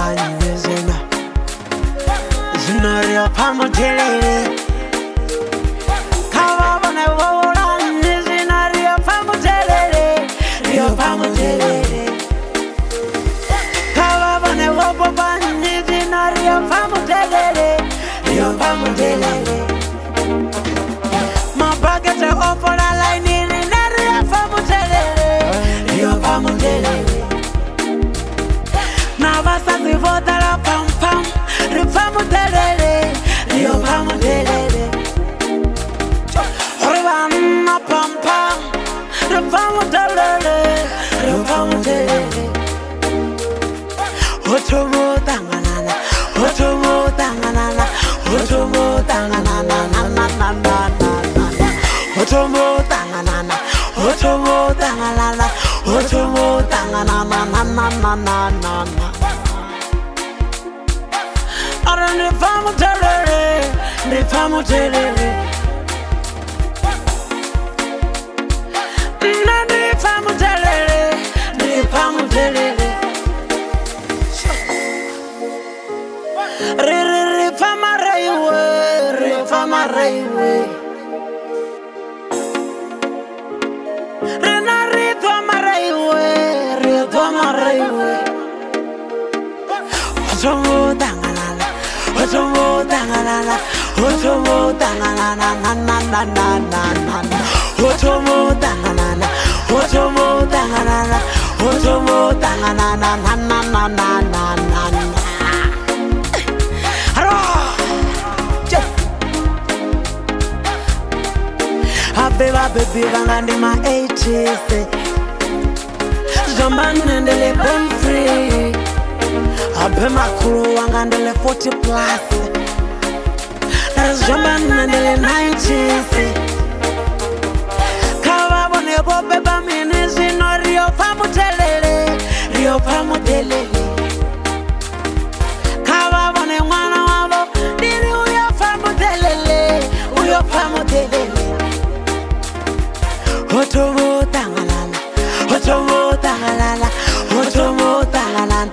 Zina Zinoria Pamotelele Kavavane Volan Zinaria Pamotelele Rio Pamotelele Kavavane Voban Zinaria Pamotelele Rio Pamotelele My pockets are off for a line in Rio Pamotelele Rio Pamotelele Navasa si votala pam pam Rifamutelele Rio Pamotelele Rivana pam pam Rifamutelele Rio Pamotelele Otomo tanganana Otomo tanganana Otomo tanganana Otomo tanganana Otomo tanganana Otomo tanganana Ara ne pamotelele Ne pamotelele Ne pamotelele Ne pamotelele Re pamaraiwe Re pamaraiwe Otomo tanganana, Otomo tanganana, Otomo tanganana, Otomo tanganana, Otomo tanganana, Otomo tanganana, Abeba baby bangande ma 80s, Zombandele born free. Abema kuru wangandele 40 plus. Zombandele 90s. Kawa bone bobe ba minezi no Rio Pamotelele, Rio Pamotelele. Kawa bone mwana wabo diri uyo Pamotelele, uyo Pamotelele. Otomo tangalala, Otomo tangalala, Otomo tangalala,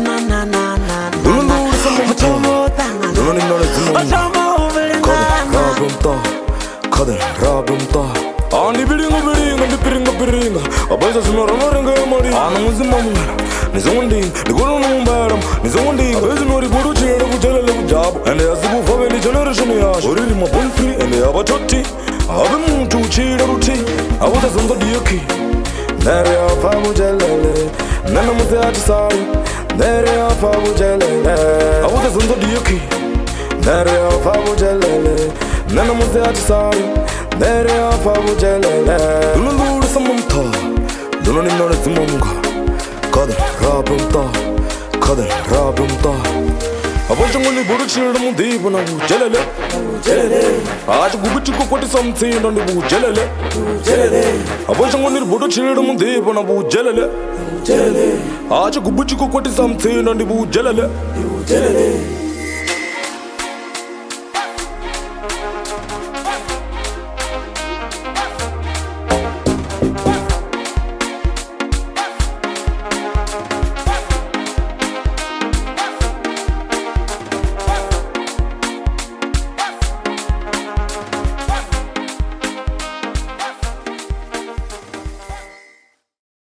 Otomo tangalala, Otomo Rabumta, Kader, Rabumta. Andi biringa, Abaza Sunoramoringa, Mari, Anamuzimanga, Nizondi, the Guru Baram, Nizondi, Bezinori Buruchi, and job, and the Azubu for any generation, Orima Bunfree, and the Abatoti, Abum to Chiruti, I was a Zonda Dioki, Naria Pamujelele, Nanamuzatisari, Naria Pamujelele, I was a Zonda Dioki, Naria Pamujelele, Nanamuzatisari, Naria Pamujelele, Lulu Samumta, Lulu Zimunga, Kader Rabumta, Kader Rabumta. Abashangoni Buruchil Mudibana, Jelele, Aj Gubichu put something on the Jelele, Abashangoni Buruchil Mudibana, Jelele, Aj Gubichu put something on the Jelele.